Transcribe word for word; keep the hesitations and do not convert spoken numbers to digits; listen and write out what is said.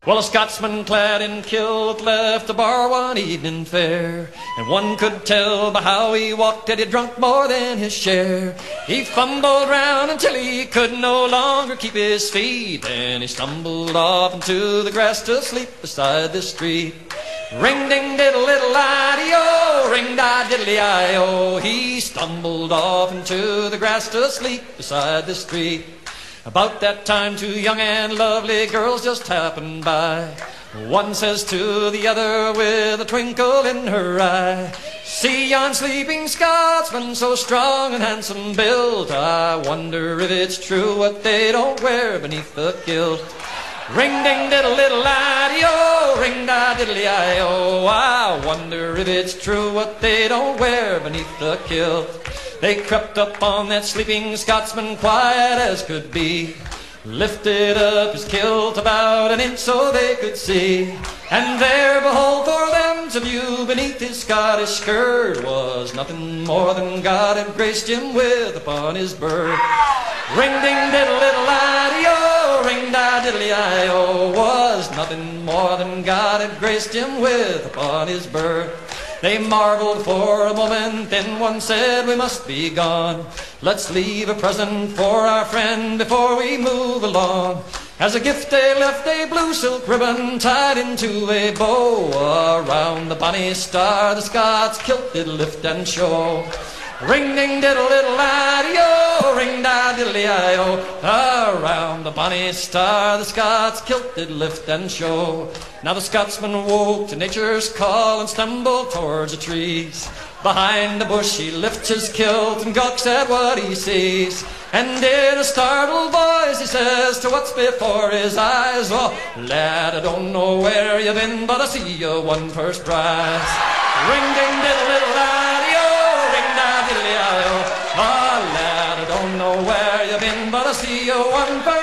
Well, a Scotsman clad in kilt left the bar one evening fair, and one could tell by how he walked that he'd drunk more than his share. He fumbled round until he could no longer keep his feet, and he stumbled off into the grass to sleep beside the street. Ring ding diddle diddle I-D-O, ring da diddly I-O. He stumbled off into the grass to sleep beside the street. About that time two young and lovely girls just happened by. One says to the other with a twinkle in her eye, "See yon sleeping Scotsman, so strong and handsome built, I wonder if it's true what they don't wear beneath the kilt." Ring ding diddle diddle I-D-O, ring da diddly I-O. I wonder if it's true what they don't wear beneath the kilt. They crept up on that sleeping Scotsman quiet as could be, lifted up his kilt about an inch so they could see, and there, behold, for them to view beneath his Scottish skirt was nothing more than God had graced him with upon his bird. Ring ding diddle diddle I-D-O, ring da diddly I-O, was nothing more than God had graced him with upon his bird. They marveled for a moment, then one said, "We must be gone. Let's leave a present for our friend before we move along." As a gift they left a blue silk ribbon tied into a bow. Around the bonny star the Scots kilt did lift and show. Ring ding diddle diddle I-D-O, ring da diddly I-O. Around the bonny star the Scots kilt did lift and show. Now the Scotsman woke to nature's call and stumbled towards the trees. Behind the bush he lifts his kilt and gawks at what he sees, and in a startled voice he says to what's before his eyes, "Oh, lad, I don't know where you've been, but I see you won first prize." Ring ding diddle diddle I-D-O, ring da diddly I-O. "Oh, lad, I don't know where you've been, but I see you won first